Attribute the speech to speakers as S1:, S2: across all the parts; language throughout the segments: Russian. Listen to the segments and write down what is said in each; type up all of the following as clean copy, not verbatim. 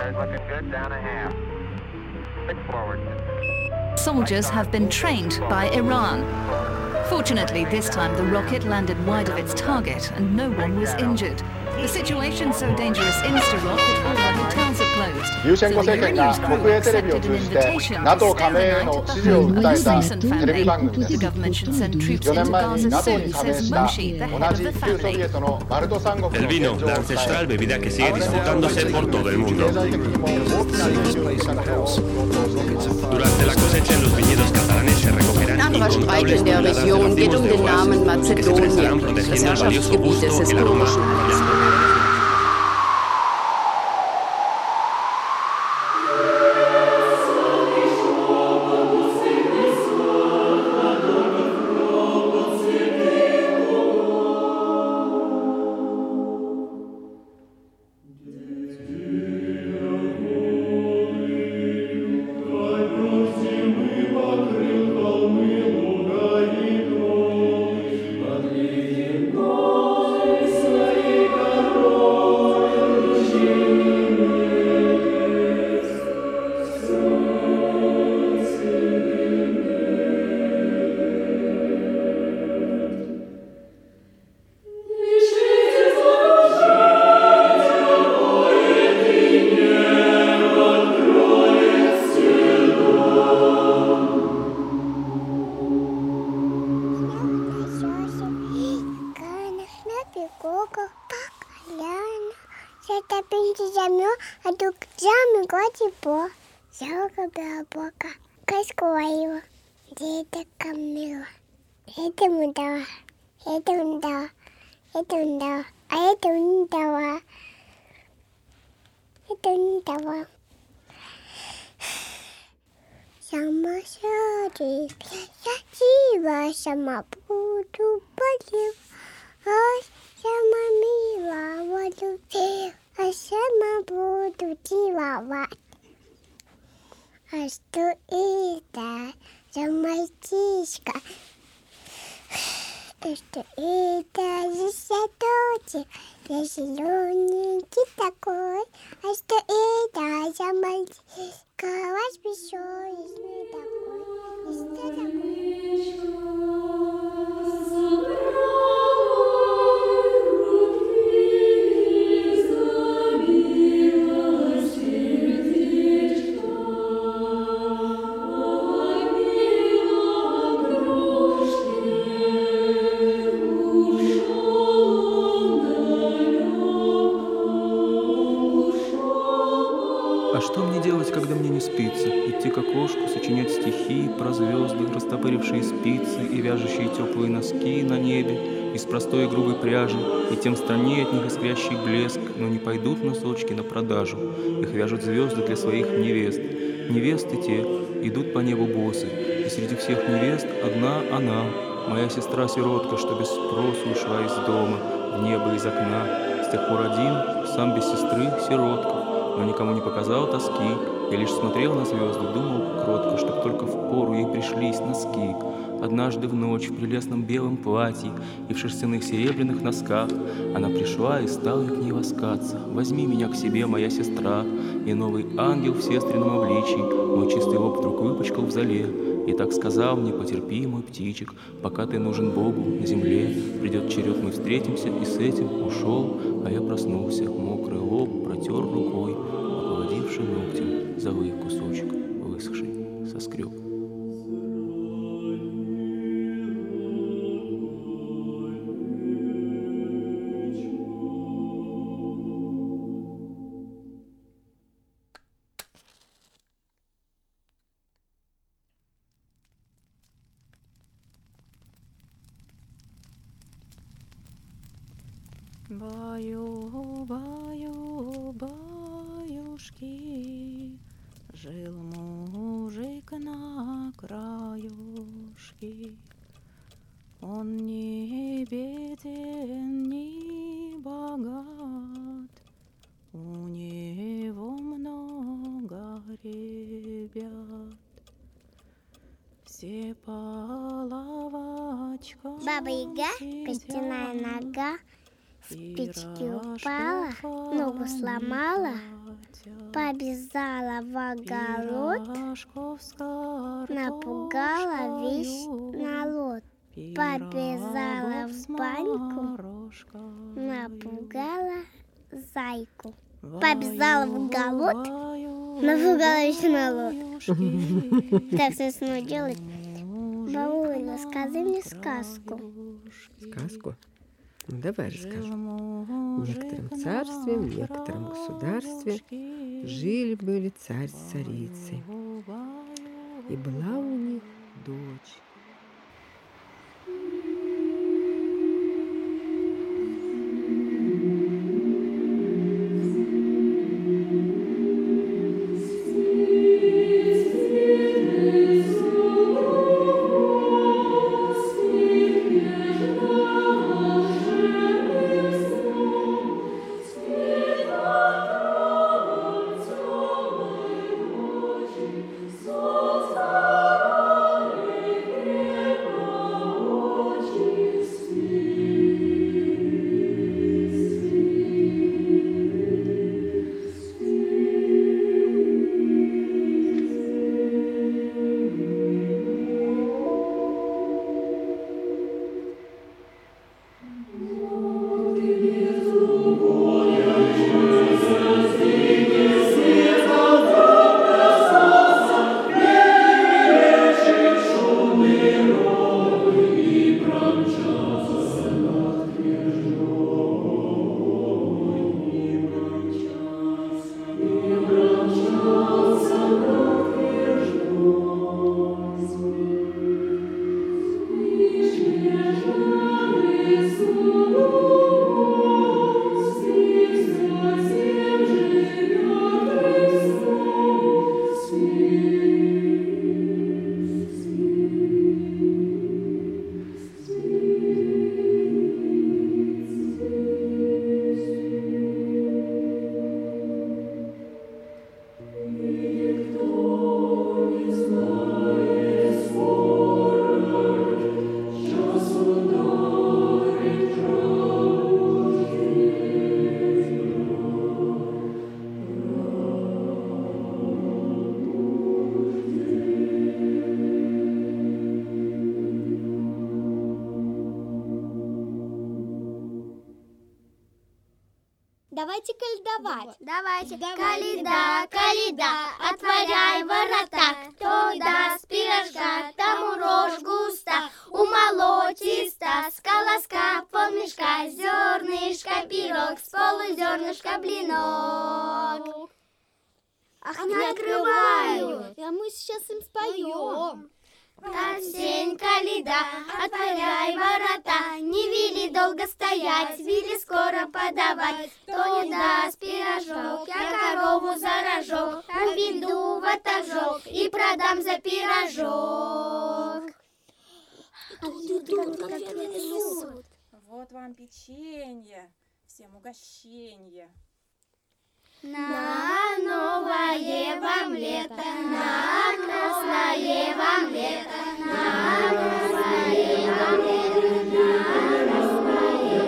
S1: Soldiers have been trained by Iran. Fortunately, this time the rocket landed wide of its target and no one was injured. The situation so dangerous in Sderot that all the hotels are closed.
S2: ユーシェンコ政権が国営テレビを通じて NATO 加盟への支持を訴えたテレビ番組です。4年前に NATO に加盟した同じ旧ソビエトのバルト三国の現状を伝え、
S3: la ancestral bebida que sigue disfrutándose por todo el mundo. Durante la cosecha en los viñedos catalanes se recogerán
S4: Ein anderer Streit in der Region geht um den Namen Mazedonien, das Herrschaftsgebiet des historischen Reichs.
S5: Sama budu baliu, sama miwa walu, sama budu jiwawa. Astu ida sama chiska, astu ida zisatochi, desiloni kita koi. Astu ida sama chiska, wasbisho isnida koi, istada koi.
S6: Что мне делать, когда мне не спится? Идти к окошку, сочинять стихи про звезды, растопырившие спицы и вяжущие теплые носки на небе из простой и грубой пряжи, и тем страннее от них искрящий блеск, но не пойдут носочки на продажу. Их вяжут звезды для своих невест. Невесты те идут по небу босы, и среди всех невест одна она, моя сестра-сиротка, что без спросу ушла из дома, в небо из окна. С тех пор один, сам без сестры, сиротка. Но никому не показал тоски, я лишь смотрел на звезды, думал кротко, чтоб только в пору ей пришлись носки. Однажды в ночь в прелестном белом платье и в шерстяных серебряных носках она пришла и стал я к ней ласкаться. Возьми меня к себе, моя сестра, и новый ангел в сестренном обличии мой чистый лоб вдруг выпачкал в зале. И так сказал мне: потерпи, мой птичек, пока ты нужен Богу на земле. Придет черед, мы встретимся, и с этим ушел. А я проснулся, мокрый лоб протер рукой, поводивший ногтем золой кусочек высохший соскреб.
S7: Баю, баю, баюшки, жил мужик на краюшке. Он не беден, не богат, у него много ребят. Все по лавочкам
S5: Баба-Яга, костяная нога, с печки упала, ногу сломала, Побежала в огород, напугала весь народ. Побежала в баньку, напугала зайку. Побежала в огород, напугала весь народ. Так смешно делать. Бабуля, скажи мне сказку.
S8: Сказку? Ну, давай расскажу. В некотором царстве, в некотором государстве жили-были царь с царицей. И была у них дочь.
S5: Давайте коледовать. Давайте. Коледа, коледа, отворяй ворота. Кто даст пирожка, тому рожь густа. Умолотиста, с колоска полмешка, зернышко пирог, с полузернышка блинок. Ах, не открываю. А мы сейчас им споем. Осень, коледа, отворяй ворота, не вели долго стоять, вели скоро подавать. Кто не даст пирожок, я корову за рожок, обведу в ватажок и продам за пирожок.
S7: Вот вам печенье, всем угощенье.
S5: На новое вам лето, на красное вам лето, на красное вам лето, на красное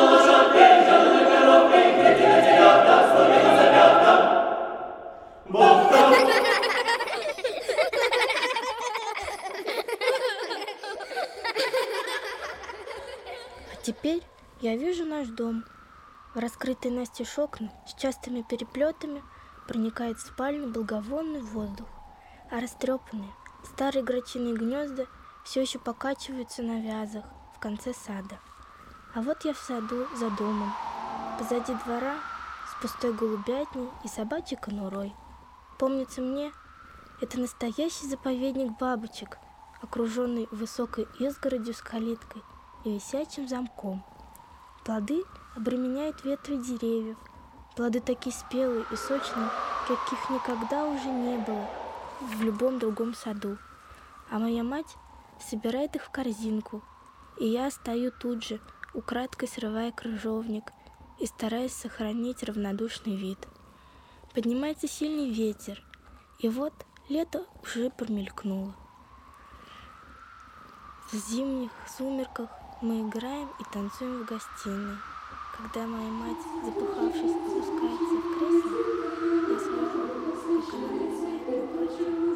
S9: Бог теперь я вижу наш дом. В раскрытые настежь окна с частыми переплетами проникает в спальню благовонный воздух, а растрепанные старые грачиные гнезда все еще покачиваются на вязах в конце сада. А вот я в саду за домом, позади двора с пустой голубятней и собачьей конурой. Помнится мне, это настоящий заповедник бабочек, окруженный высокой изгородью с калиткой и висячим замком. Плоды обременяют ветви деревьев. Плоды такие спелые и сочные, каких никогда уже не было в любом другом саду. А моя мать собирает их в корзинку, и я стою тут же, украдкой срывая крыжовник и стараясь сохранить равнодушный вид. Поднимается сильный ветер, и вот лето уже промелькнуло. В зимних сумерках мы играем и танцуем в гостиной. Когда моя мать, запыхавшись, опускается в кресло, я смотрю, как она надевает на платье.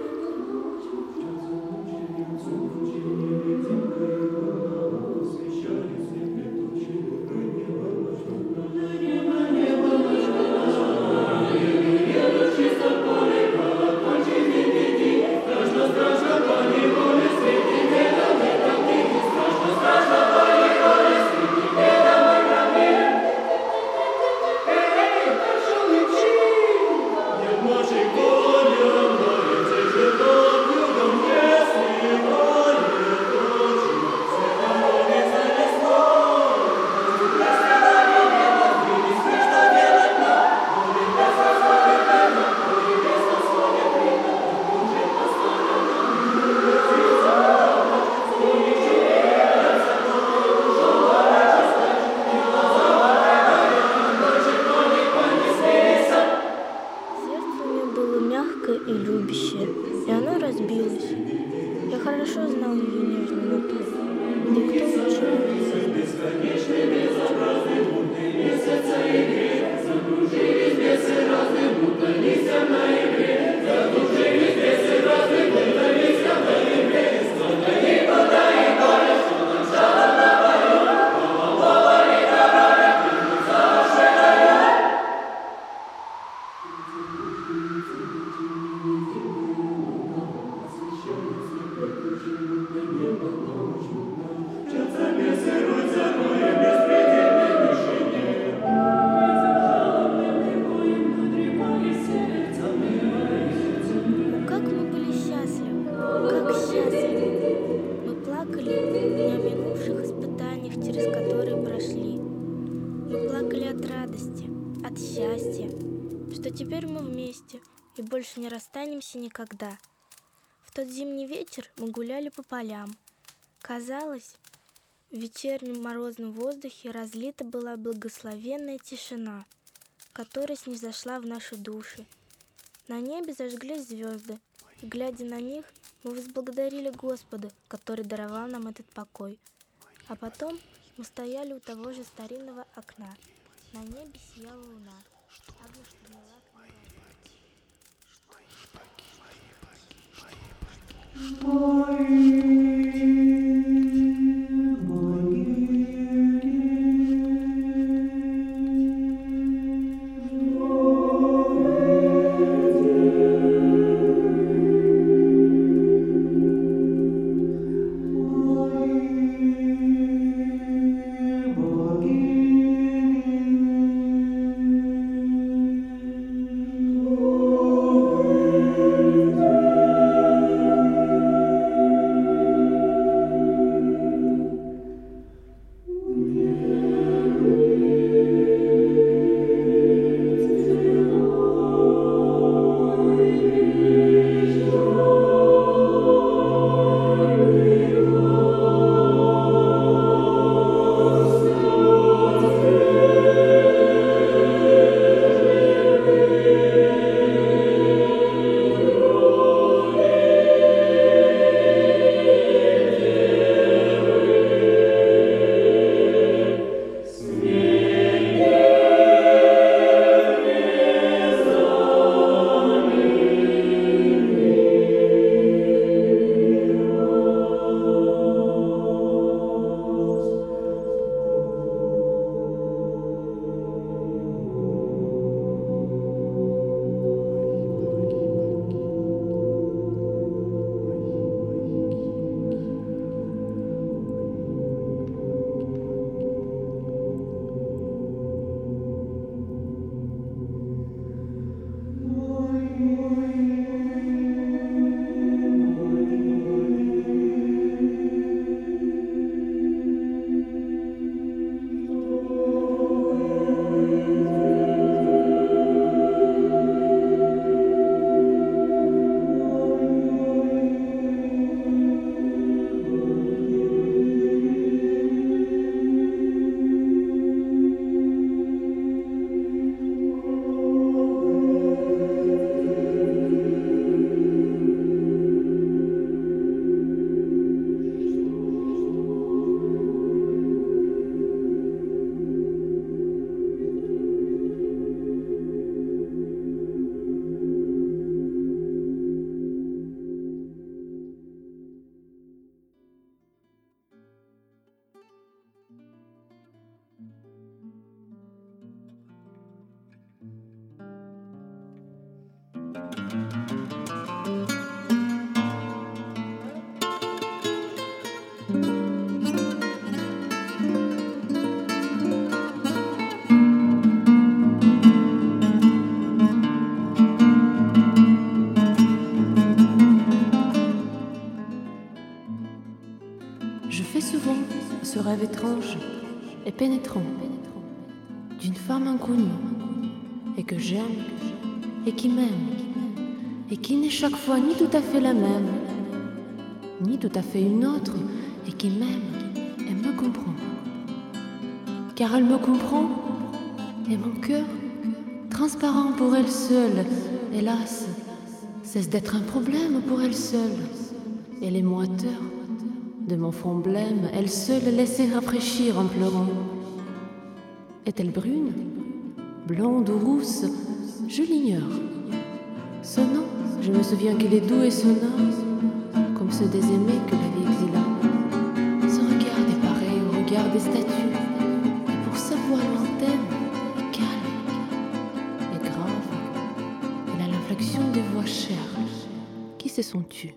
S9: И любящее, и оно разбилось. Я хорошо знал ее нежную натуру. Да кто лучше? От счастья, что теперь мы вместе и больше не расстанемся никогда. В тот зимний вечер мы гуляли по полям. Казалось, в вечернем морозном воздухе разлита была благословенная тишина, которая снизошла в наши души. На небе зажглись звезды, и, глядя на них, мы возблагодарили Господа, который даровал нам этот покой. А потом мы стояли у того же старинного окна. На небе сияла луна.
S10: ce rêve étrange et pénétrant d'une femme inconnue et que j'aime et qui m'aime et qui n'est chaque fois ni tout à fait la même ni tout à fait une autre et qui m'aime et me comprend car elle me comprend et mon cœur transparent pour elle seule hélas cesse d'être un problème pour elle seule et les moiteurs de mon front blême elle seule laissait rafraîchir en pleurant. Est-elle brune, blonde ou rousse, je l'ignore. Son nom, je me souviens qu'il est doux et sonore, comme ceux des aimés que la vie exila. Son regard est pareil au regard des statues, et pour sa voix lointaine et calme et grave, elle a l'inflexion des voix chères. Qui se sont-tu?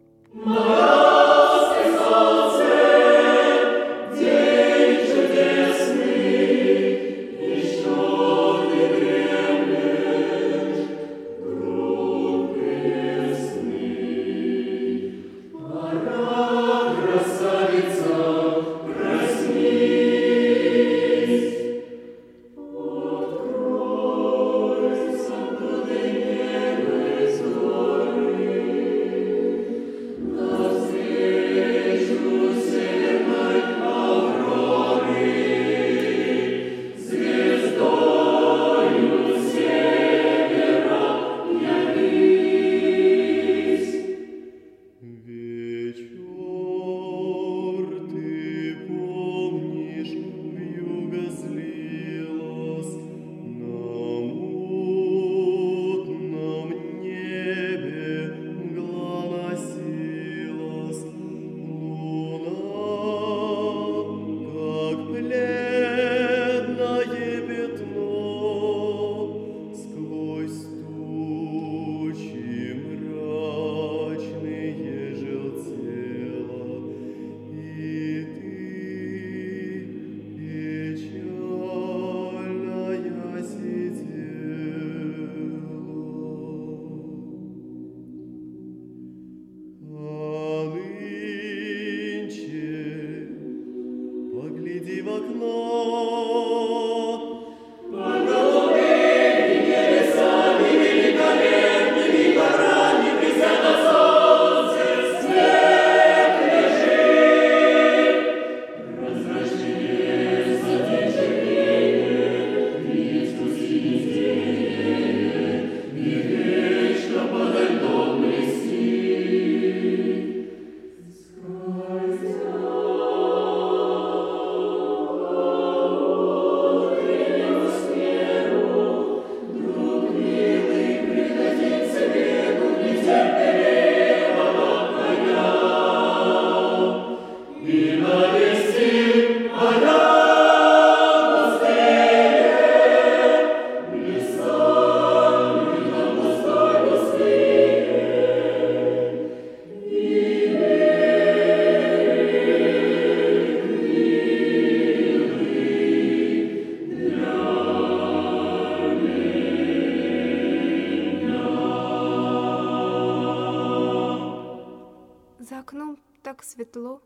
S11: Светло,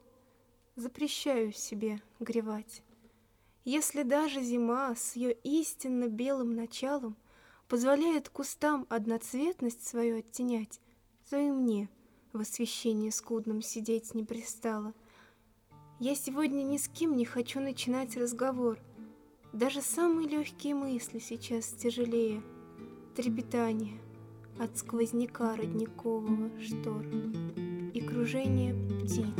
S11: запрещаю себе горевать. Если даже зима с ее истинно белым началом позволяет кустам одноцветность свою оттенять, то и мне в освещении скудном сидеть не пристало. Я сегодня ни с кем не хочу начинать разговор. Даже самые легкие мысли сейчас тяжелее. Трепетание от сквозняка родникового штор и кружение птиц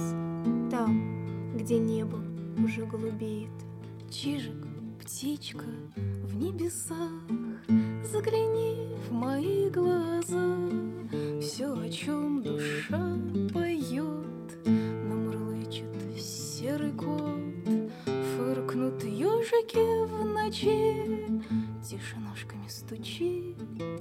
S11: там, где небо уже голубеет.
S12: Чижик, птичка в небесах, загляни в мои глаза. Все, о чем душа поет, намурлычет серый кот. Фыркнут ежики в ночи, тише ножками стучи,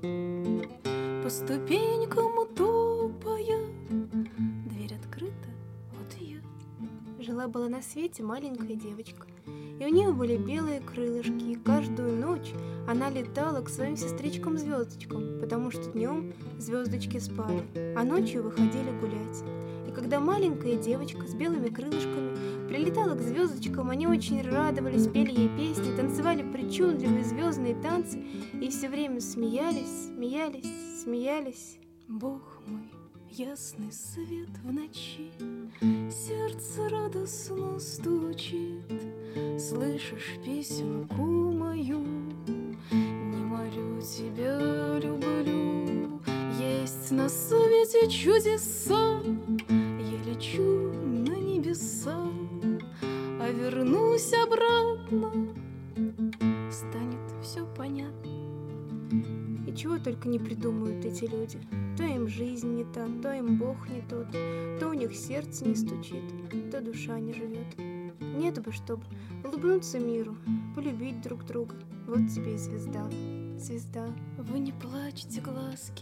S12: по ступенькам топая. Дверь открыта, вот я.
S11: Жила-была на свете маленькая девочка, и у нее были белые крылышки, и каждую ночь она летала к своим сестричкам-звездочкам, потому что днем звездочки спали, а ночью выходили гулять. И Когда маленькая девочка с белыми крылышками прилетала к звездочкам, они очень радовались, пели ей песни, танцевали причудливые звездные танцы и все время смеялись, смеялись, смеялись.
S12: Бог мой, ясный свет в ночи, сердце радостно стучит. Слышишь песенку мою? Не молю тебя, люблю. Есть на свете чудеса. Я лечу на небеса, а вернусь обратно, станет все понятно.
S11: И чего только не придумают эти люди. То им жизнь не та, то им Бог не тот, то у них сердце не стучит, то душа не живет. Нет бы, чтоб улыбнуться миру, полюбить друг друга. Вот тебе и звезда, звезда.
S12: Вы не плачьте, глазки,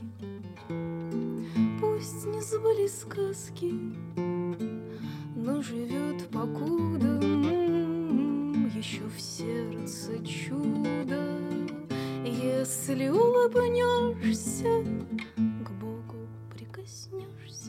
S12: пусть не сбылись сказки, но живет покуда еще в сердце чудо. Если улыбнешься, к Богу прикоснешься.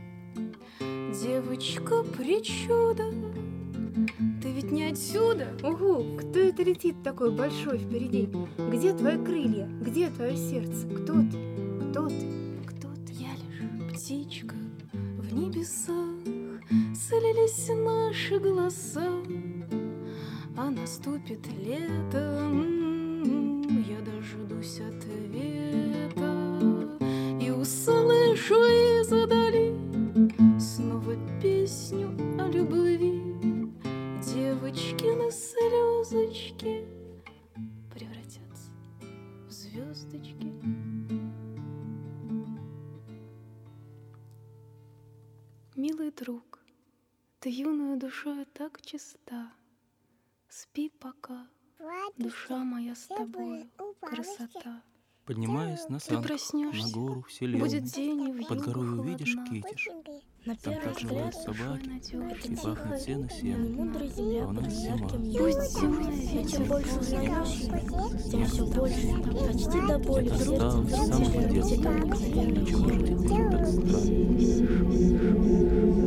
S12: Девочка причуда, ты ведь не отсюда.
S11: Угу, кто это летит такой большой впереди? Где твои крылья? Где твое сердце? Кто ты? Кто ты?
S12: Кто ты? Я лишь птичка в небесах, слились наши голоса, а наступит лето, я дождусь ответа и услышу издали снова песню о любви. Девочкины слезочки превратятся в звездочки. Милый друг, ты юная душой так чиста. Спи пока, душа моя с тобой, красота.
S6: Поднимаясь на санках, на гору вселенной, под горой увидишь китиш. Там так живут собаки, и пахнет сено сено, а у нас зима.
S9: Пусть зима, чем больше узнаешь, тем все больше, почти до боли.
S6: Так осталось с самого детства. Чего же тебе так странно?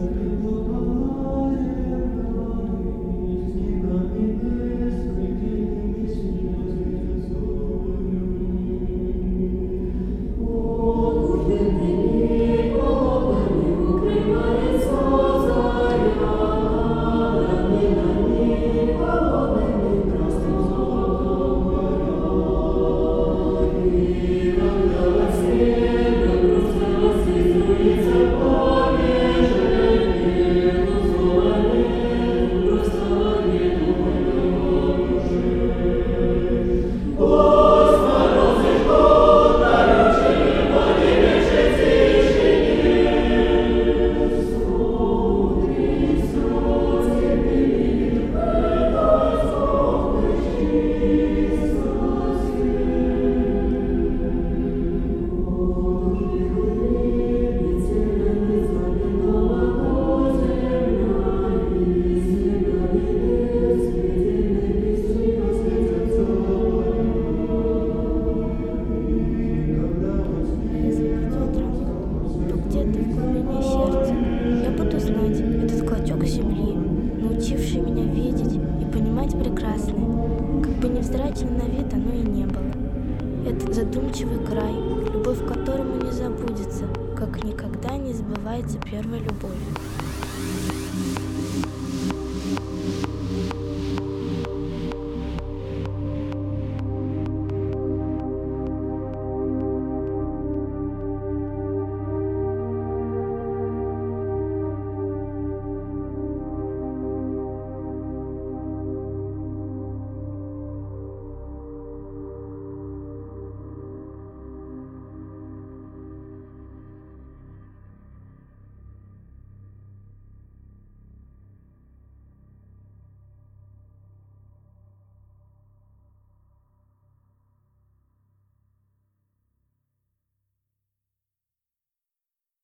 S9: Невзрачным на вид оно и не было. Этот задумчивый край, любовь к которому не забудется, как никогда не забывается первая любовь.